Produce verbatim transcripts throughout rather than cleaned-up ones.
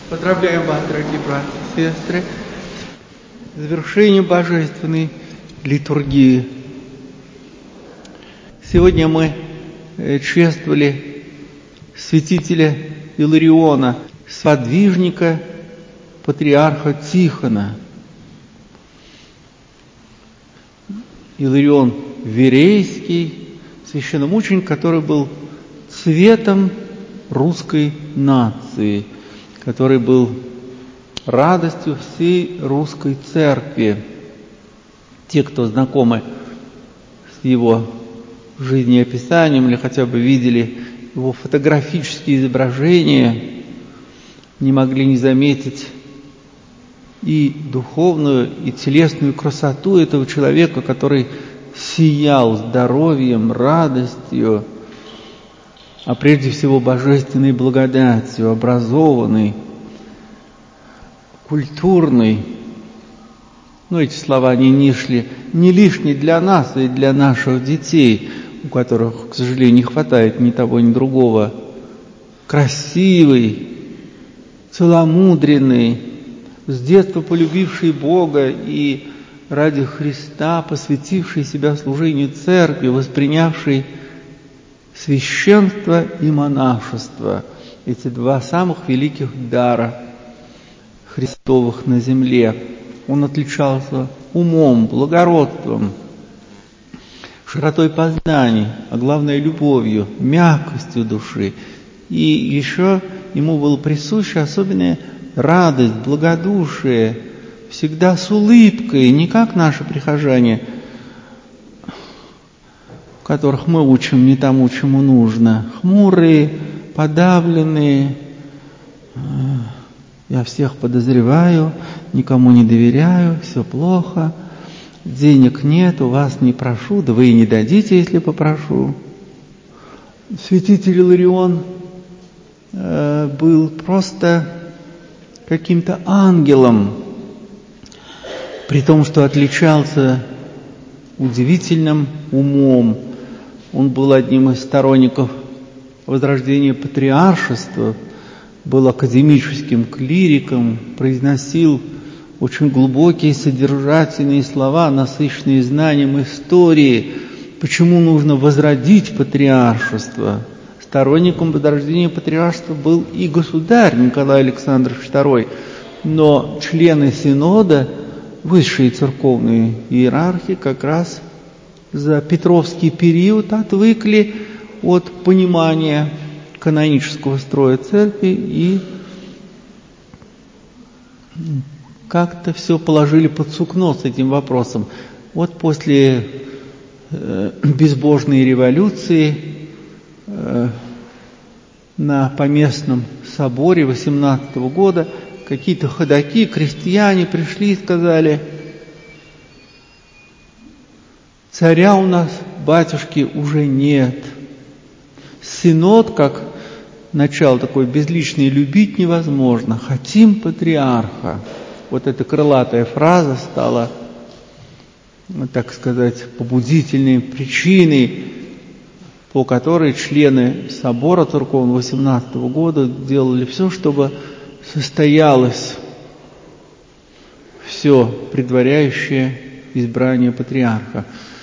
Поздравляем вас, дорогие братья и сестры, с завершением божественной литургии. Сегодня мы чествовали святителя Илариона, сподвижника патриарха Тихона. Иларион Верейский, священномученик, который был цветом русской нации, который был радостью всей русской церкви. Те, кто знакомы с его жизнеописанием или хотя бы видели его фотографические изображения, не могли не заметить и духовную, и телесную красоту этого человека, который сиял здоровьем, радостью, а прежде всего божественной благодатью, образованный, культурный. Но эти слова не лишние, не лишние для нас и для наших детей, у которых, к сожалению, не хватает ни того, ни другого. Красивый, целомудренный, с детства полюбивший Бога и ради Христа посвятивший себя служению церкви, воспринявший священство и монашество, эти два самых великих дара Христовых на земле. Он отличался умом, благородством, широтой познаний, а главное любовью, мягкостью души. И еще ему было присуща особенная радость, благодушие, всегда с улыбкой, не как наши прихожане, которых мы учим не тому, чему нужно. Хмурые, подавленные. Я всех подозреваю, никому не доверяю, все плохо. Денег нет, у вас не прошу, да вы и не дадите, если попрошу. Святитель Иларион э, был просто каким-то ангелом, при том, что отличался удивительным умом. Он был одним из сторонников возрождения патриаршества, был академическим клириком, произносил очень глубокие содержательные слова, насыщенные знанием истории, почему нужно возродить патриаршество. Сторонником возрождения патриаршества был и государь Николай Александрович второй, но члены Синода, высшие церковные иерархи, как раз за Петровский период отвыкли от понимания канонического строя церкви и как-то все положили под сукно с этим вопросом. Вот после э, безбожной революции э, на поместном соборе восемнадцатого года какие-то ходаки, крестьяне пришли и сказали: царя у нас, батюшки, уже нет. Синод, как начало такое безличное, любить невозможно. Хотим патриарха. Вот эта крылатая фраза стала, так сказать, побудительной причиной, по которой члены собора церковного восемнадцатого года делали все, чтобы состоялось все предваряющее избрание патриарха.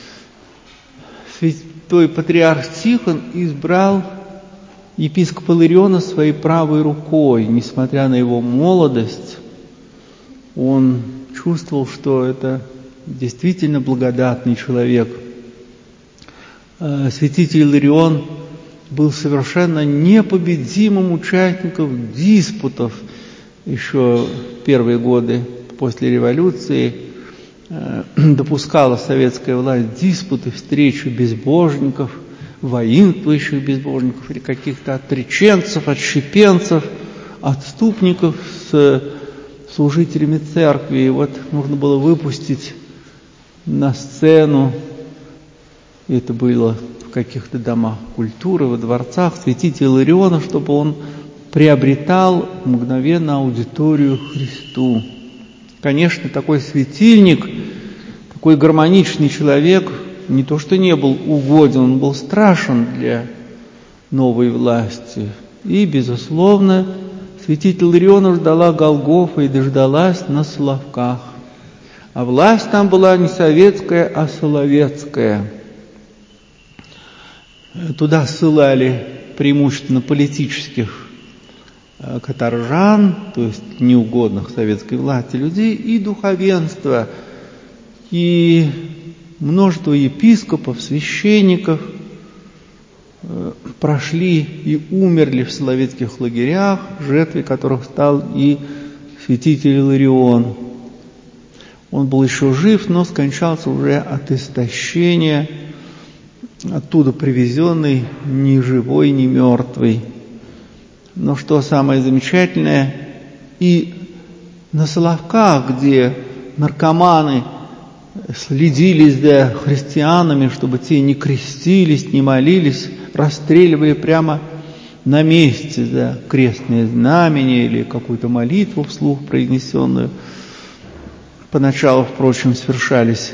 Святой патриарх Тихон избрал епископа Илариона своей правой рукой. Несмотря на его молодость, он чувствовал, что это действительно благодатный человек. Святитель Иларион был совершенно непобедимым участником диспутов еще в первые годы после революции. Допускала советская власть диспуты, встречи безбожников, воинствующих безбожников или каких-то отреченцев, отщепенцев, отступников с служителями церкви. И вот нужно было выпустить на сцену, это было в каких-то домах культуры, во дворцах, святителя Илариона, чтобы он приобретал мгновенно аудиторию Христу. Конечно, такой светильник, такой гармоничный человек не то что не был угоден, он был страшен для новой власти. И, безусловно, святитель Илариона ждала Голгофа и дождалась на Соловках. А власть там была не советская, а соловецкая. Туда ссылали преимущественно политических каторжан, то есть неугодных советской власти людей, и духовенство, и множество епископов, священников прошли и умерли в соловецких лагерях, жертвой которых стал и святитель Иларион. Он был еще жив, но скончался уже от истощения, оттуда привезенный ни живой, ни мертвый. Но что самое замечательное, и на Соловках, где наркоманы следили за христианами, чтобы те не крестились, не молились, расстреливали прямо на месте за крестное знамение или какую-то молитву вслух произнесенную. Поначалу, впрочем, совершались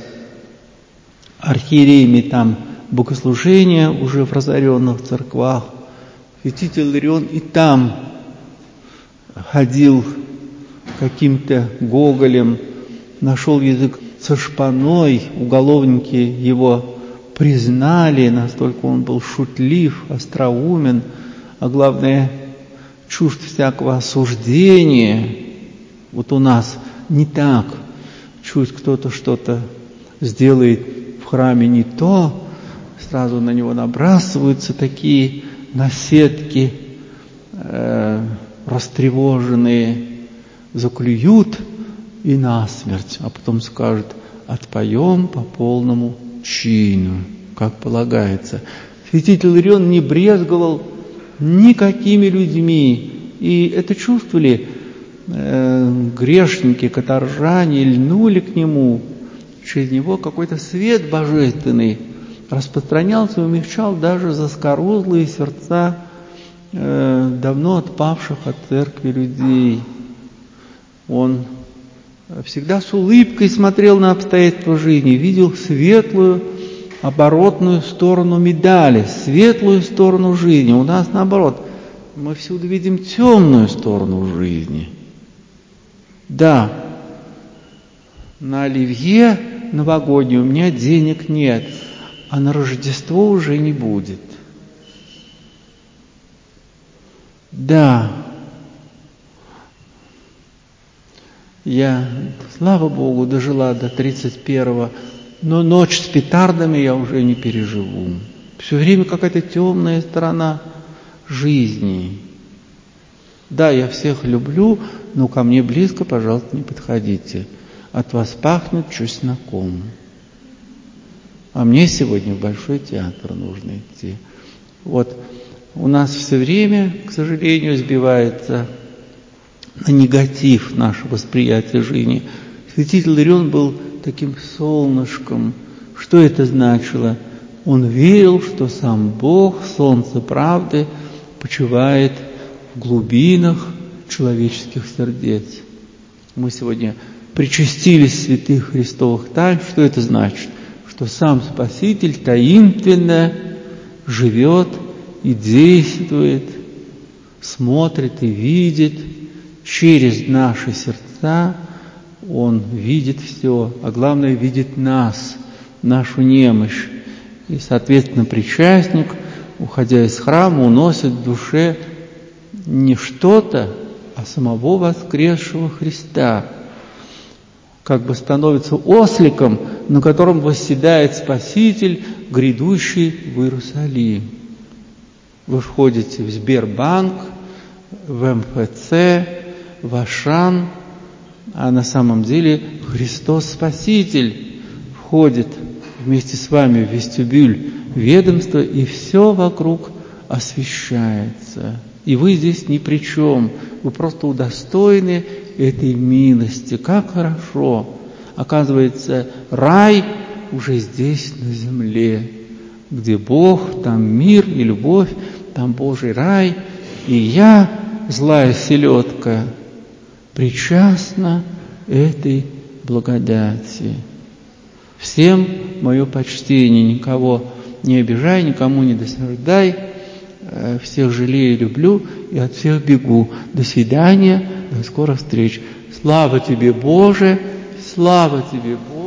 архиереями там богослужения уже в разоренных церквах. Святитель Иларион и там ходил каким-то гоголем, нашел язык со шпаной, уголовники его признали, настолько он был шутлив, остроумен, а главное, чужд всякого осуждения. Вот у нас не так. Чуть кто-то что-то сделает в храме не то, сразу на него набрасываются такие наседки, э, растревоженные, заклюют и насмерть, а потом скажут: отпоем по полному чину, как полагается. Святитель Иларион не брезговал никакими людьми, и это чувствовали э, грешники, каторжане, льнули к нему. Через него какой-то свет божественный распространялся и умягчал даже заскорузлые сердца э, давно отпавших от церкви людей. Он всегда с улыбкой смотрел на обстоятельства жизни, видел светлую, оборотную сторону медали, светлую сторону жизни. У нас наоборот, мы всюду видим темную сторону жизни. Да, на оливье новогоднее у меня денег нет, а на Рождество уже не будет. Да, я, слава Богу, дожила до тридцать первого, но ночь с петардами я уже не переживу. Все время какая-то темная сторона жизни. Да, я всех люблю, но ко мне близко, пожалуйста, не подходите. От вас пахнет чесноком. А мне сегодня в Большой театр нужно идти. Вот у нас все время, к сожалению, сбивается на негатив наше восприятие жизни. Святитель Иларион был таким солнышком. Что это значило? Он верил, что сам Бог, солнце правды, почивает в глубинах человеческих сердец. Мы сегодня причастились святых христовых тайн. Что это значит? Что сам Спаситель таинственно живет и действует, смотрит и видит через наши сердца. Он видит все, а главное, видит нас, нашу немощь. И, соответственно, причастник, уходя из храма, уносит в душе не что-то, а самого воскресшего Христа. Как бы становится осликом, на котором восседает Спаситель, грядущий в Иерусалим. Вы входите в Сбербанк, в эм эф цэ, в Ашан, а на самом деле Христос Спаситель входит вместе с вами в вестибюль ведомства, и все вокруг освещается. И вы здесь ни при чем, вы просто удостоены этой милости. Как хорошо! Оказывается, рай уже здесь, на земле, где Бог, там мир и любовь, там Божий рай, и я, злая селедка, причастна этой благодати. Всем мое почтение, никого не обижай, никому не досаждай, всех жалею, люблю и от всех бегу. До свидания, до скорых встреч. Слава тебе, Боже, слава тебе, Боже.